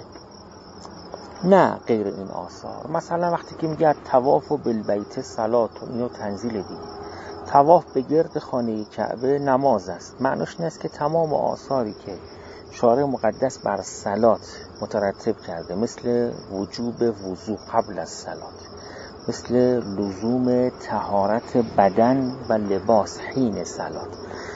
نه غیر این آثار. مثلا وقتی که میگه طواف و بالبیت صلات، اینو تنزیل دیگه، طواف به گرد خانه کعبه نماز است، معنیش این است که تمام آثاری که شارع مقدس بر صلات مترتب کرده، مثل وجوب وضو قبل از صلات، مثل لزوم طهارت بدن و لباس حین صلات،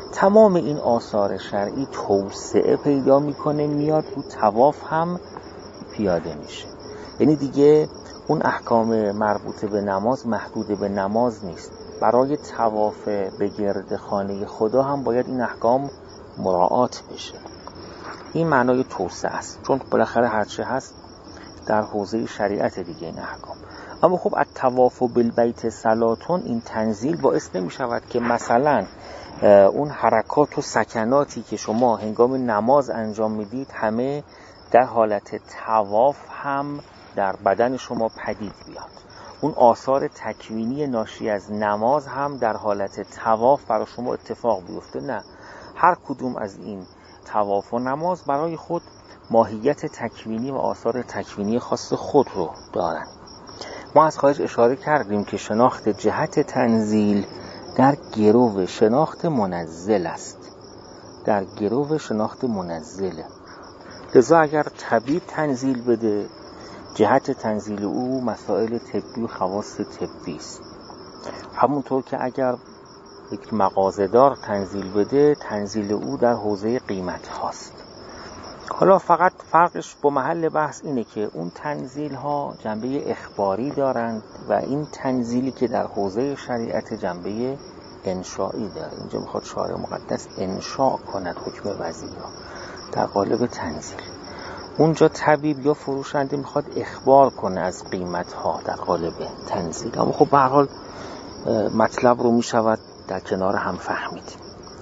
تمام این آثار شرعی توسعه پیدا میکنه، میاد رو طواف هم پیاده میشه. یعنی دیگه اون احکام مربوط به نماز محدود به نماز نیست، برای طواف به گرد خانه خدا هم باید این احکام مراعات بشه. این معنای توسعه است، چون بالاخره هرچه هست در حوزه شریعت دیگه این احکام. اما خب الطواف بالبیت صلاتون، این تنزیل باعث نمی شود که مثلا اون حرکات و سکناتی که شما هنگام نماز انجام میدید همه در حالت طواف هم در بدن شما پدید بیاد. اون آثار تکوینی ناشی از نماز هم در حالت طواف برای شما اتفاق بیفته. نه، هر کدوم از این طواف و نماز برای خود ماهیت تکوینی و آثار تکوینی خاص خود رو دارن. ما از خارج اشاره کردیم که شناخت جهت تنزیل در گرو شناخت منزل است، در گرو شناخت منزله. لذا اگر طبیب تنزیل بده، جهت تنزیل او مسائل طبی و خواص طبی است. همونطور که اگر یک مغازه‌دار تنزیل بده، تنزیل او در حوزه قیمت هاست. حالا فقط فرقش با محل بحث اینه که اون تنزیل ها جنبه اخباری دارند و این تنزیلی که در حوزه شریعت جنبه انشائی داره. اینجا میخواد شارع مقدس انشاء کند حکم وضعی را در قالب تنزیل. اونجا طبیب یا فروشنده میخواد اخبار کنه از قیمت ها در قالب تنزیل. اما خب به هر حال مطلب رو میشود در کنار هم فهمید.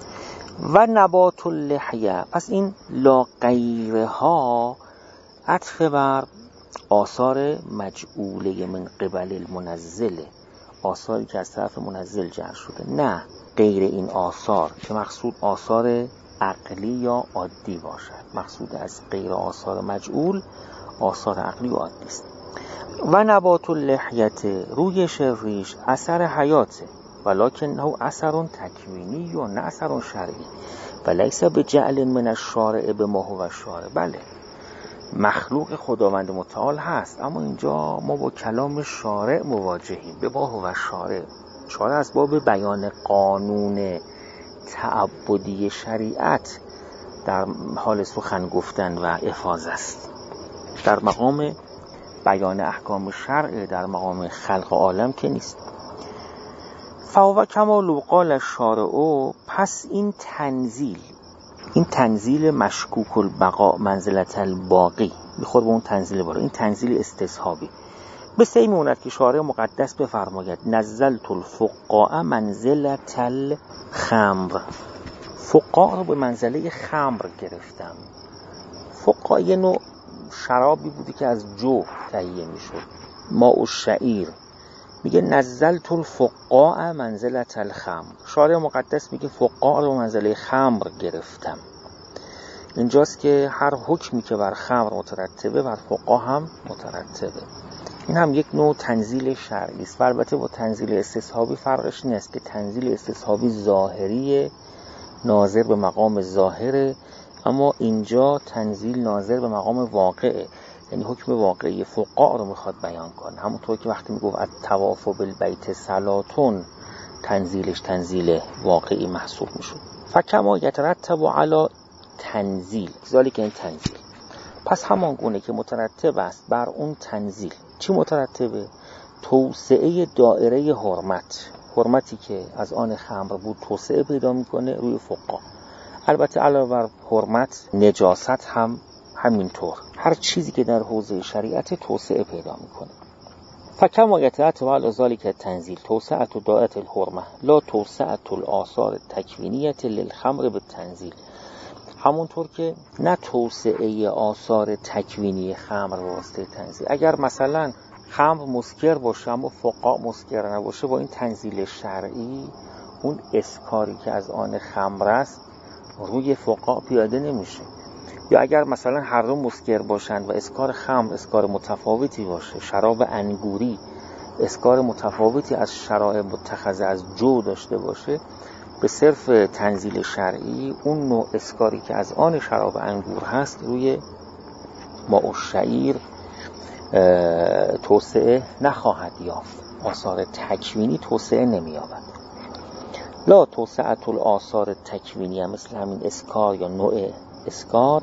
و نبات اللحیه، پس این لا غیره ها عطف بر آثار مجعوله من قبل المنزله، آثاری که از طرف منزل جر شده، نه غیر این آثار که مقصود آثار عقلی یا عادی باشد. مقصود از غیر آثار مجعول آثار عقلی و عادی است. و نبات اللحیت، رویش ریش اثر حیاته، ولکنه اثر تکوینی و نه اثر شرعی و لیس بجعل من الشارع بما هو الشارع. بله مخلوق خداوند متعال هست، اما اینجا ما با کلام شارع مواجهیم. به ما هو الشارع، شارع از باب بیان قانون تعبدی شریعت در حال سخن گفتن و افاضه است. در مقام بیان احکام شرع، در مقام خلق عالم که نیست. فهو کما لو قال الشارع، پس این تنزیل مشکوک البقاء منزلت الباقی میخور به اون تنزیل بالا، این تنزیل استصحابی. مثل این میموند که شارع مقدس بفرماید نزلت الفقاء منزلت الخمر، فقاء رو به منزله خمر گرفتم. فقاء یه نوع شرابی بودی که از جو تهیه میشد، ماء الشعیر. میگه نزلت الفقاء منزلت الخمر، شارع مقدس میگه فقاء رو منزله خمر گرفتم. اینجاست که هر حکمی که بر خمر مترتبه بر فقاء هم مترتبه. این هم یک نوع تنزیل شرعی است. البته با تنزیل استصحابی فرقش این است که تنزیل استصحابی ظاهری ناظر به مقام ظاهره، اما اینجا تنزیل ناظر به مقام واقعه، یعنی حکم واقعی فقاء رو میخواد بیان کنه. همونطور که وقتی میگفت الطواف بالبیت صلاتون، تنزیلش تنزیل واقعی محسوب میشد. فکما یترتب علی تنزیل ذالک، این تنزیل پس همان گونه که مترتب است بر اون تنزیل. چی مترتبه؟ توسعه دایره حرمتی که از آن خمر بود توسعه پیدا میکنه روی فقاء. البته علاوه بر حرمت نجاست هم همینطور، هر چیزی که در حوزه شریعت توسعه پیدا میکنه. فکما یترتب علی ذالک التنزیل توسعه دایره الحرمه لا توسعه الاثار التکوینیه للخمر بالتنزیل، همونطور که نه توسعه آثار تکوینی خمر به واسطه تنزیل. اگر مثلا خمر مسکر باشه اما فقاء مسکر نباشه، با این تنزیل شرعی اون اسکاری که از آن خمر است روی فقاء پیاده نمیشه. یا اگر مثلا هر دو مسکر باشند و اسکار خمر اسکار متفاوتی باشه، شراب انگوری اسکار متفاوتی از شراب متخذ از جو داشته باشه، به صرف تنزیل شرعی اون نوع اسکاری که از آن شراب انگور هست روی ماء الشعیر توسعه نخواهد یافت، آثار تکوینی توسعه نمی‌یابد. لا توسعة الآثار تکوینیه، مثل همین اسکار یا نوع اسکار،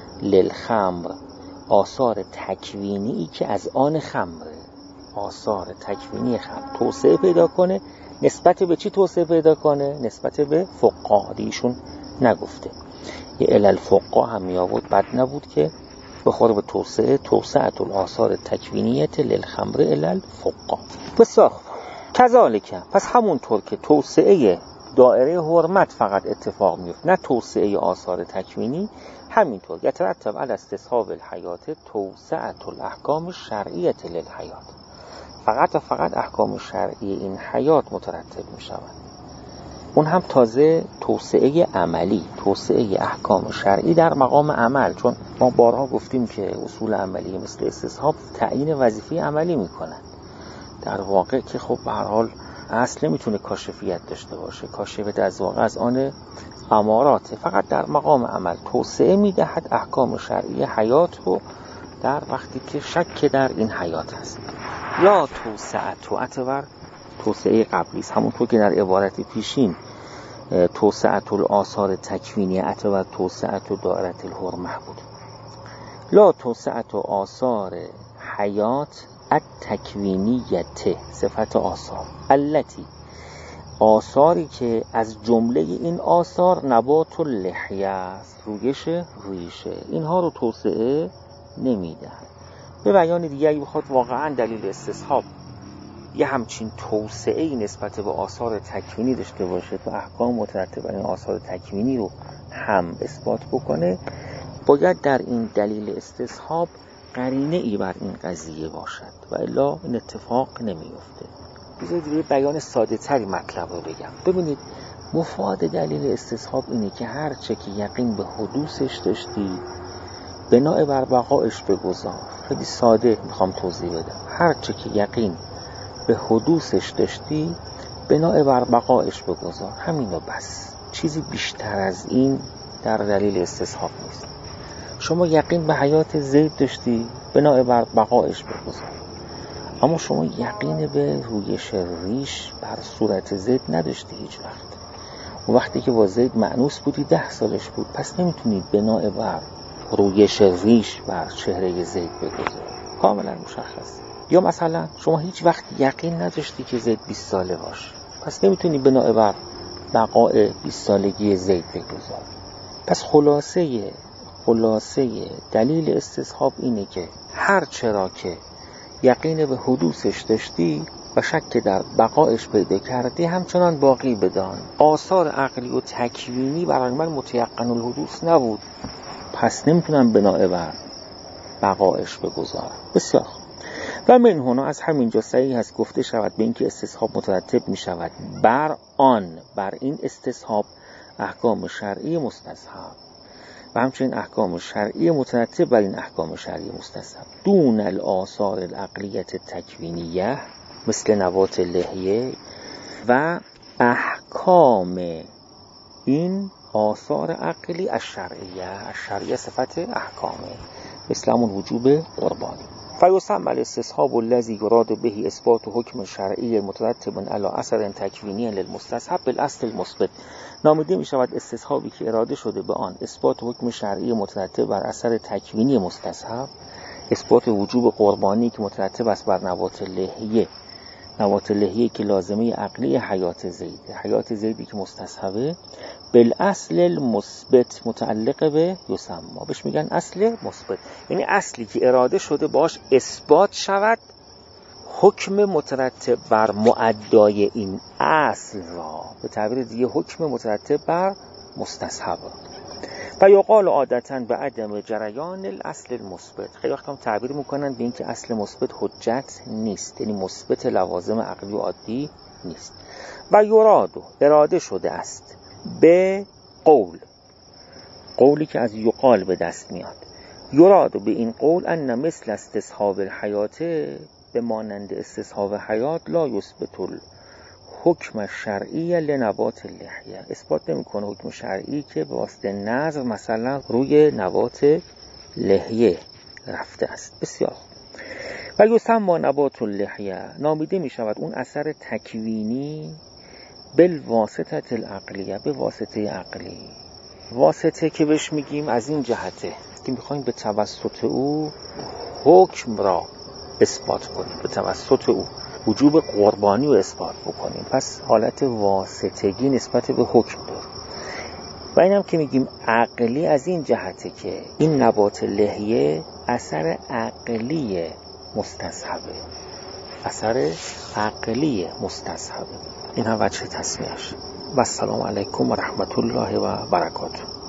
للخمر، آثار تکوینی که از آن خمره، آثار تکوینی خمر توسعه پیدا کنه. نسبت به چی توسعه پیدا کنه؟ نسبت به فقها. دیشون نگفته یه الالفقها هم می آورد، بد نبود که بخوره به توسعة الآثار تکوینیت للخمر الالفقها. بسیار کذالک، پس همونطور که توسعه دایره حرمت فقط اتفاق میفته، نه توسعه آثار تکوینی، همینطور یترتب علی استصحاب الحیات توسعة الاحکام الشرعیه للحیات، فقط و فقط احکام شرعی این حیات مترتب می شود. اون هم تازه توسعه عملی، توسعه احکام شرعی در مقام عمل، چون ما بارها گفتیم که اصول عملی مثل استصحاب تعیین وظیفه عملی می کنند. در واقع که خب به هر حال اصل نمیتونه کاشفیت داشته باشه، کاشفیت از واقع از آن امارات، فقط در مقام عمل توسعه میدهد احکام شرعی حیات رو در وقتی که شک در این حیات هست. یا توسعه اعتبار توسعه قبلی است، همونطور که در عبارت پیشین توسعه الآثار تکوینی اعتبار توسعه دایره الحرمه بود. لا توسعه آثار حیات التکوینیت، صفت آثار التی، آثاری که از جمله این آثار نبات اللحیه است، رویش ریشه، اینها رو توسعه نمیده. به بیان دیگری بخواد واقعا دلیل استصحاب یه همچین توسعه‌ای نسبت به آثار تکوینی داشته باشه و احکام مترتب بر این آثار تکوینی رو هم اثبات بکنه، باید در این دلیل استصحاب قرینه ای بر این قضیه باشد و الا این اتفاق نمیفته. بذارید یه بیان ساده تری مطلب رو بگم. ببینید مفاد دلیل استصحاب اینه که هر چه که یقین به حدوثش داشتی بناء بر بقایش بگذار. خیلی ساده میخوام توضیح بدم. هر چه که یقین به حدوثش داشتی بناء بر بقایش بگذار، همین و بس. چیزی بیشتر از این در دلیل استصحاب نیست. شما یقین به حیات زید داشتی بناء بر بقایش بگذار، اما شما یقین به رویش ریش بر صورت زید نداشتی هیچ وقت. اون وقتی که با زید مأنوس بودی 10 سالش بود، پس نمیتونی بناء بر رویش ریش بر چهره زید بگذار. کاملا مشخص. یا مثلا شما هیچ وقت یقین نداشتی که زید 20 ساله باشه، پس نمیتونی بناء بر بقای 20 سالگی زید بگذار. پس خلاصه دلیل استصحاب اینه که هر چرا که یقین به حدوثش داشتی و شک در بقایش پیدا کردی همچنان باقی بدان. آثار عقلی و تکوینی برای من متیقن الحدوث نبود، پس نمیتونم بناء بر بقایش بگذارم. بسیار و من هنا از همینجا صحیح هست گفته شود به اینکه استصحاب مترتب می شود بر این استصحاب احکام شرعی مستصحب و همچنین احکام شرعی مترتب بر این احکام شرعی مستصحب دون الآثار العقلیت تکوینیه مثل نبات لحیه و احکام این آثار عقلی الشرعیه صفت احکامه، مثل همون وجوب قربانی. فیسمى الاستصحاب الذي يراد به اثبات حکم شرعی مترتب علی اثر تکوینی للمستصحب بالاصل المثبت. نامیده می شود استصحابی که اراده شده به آن اثبات حکم شرعی مترتب بر اثر تکوینی مستصحب، اثبات وجوب قربانی که مترتب است بر نبات لحیه که لازمه عقلی حیات زیدی که مستصحبه، بالاصل المثبت متعلق به یسمى، بهش میگن اصل مثبت، یعنی اصلی که اراده شده باش اثبات شود حکم مترتب بر معدای این اصل را، به تعبیر دیگه حکم مترتب بر مستصحب. و یقال عادتاً به عدم جریان الاصل المثبت، خیلی وقت هم تعبیر میکنن به این که اصل مثبت حجت نیست، یعنی مثبت لوازم عقلی و عادی نیست. و یرادو اراده شده است به قولی که از یقال به دست میاد، یرادو به این قول ان مثل استصحاب الحیات، به مانند استصحاب حیات، لا یثبت حکم شرعی لنبات اللحیه، اثبات نمیکنه حکم شرعی که به واسطه نظر مثلا روی نبات لحیه رفته است. بسیار. و یسمى نبات اللحیه، نامیده می شود اون اثر تکوینی بالواسطه العقلیه، به واسطه عقلی. واسطه که بهش میگیم از این جهته که میخوایم به توسط او حکم را اثبات کنیم، به توسط او وجوب قربانی رو اثبات بکنیم. پس حالت واسطگی نسبت به حکم داره. و اینم که میگیم عقلی از این جهته که این نبات لحیه اثر عقلی مستصحبه، اثر عقلی مستصحبه. این هم وجه تسمیه‌اش. و السلام علیکم و رحمت الله و برکاته.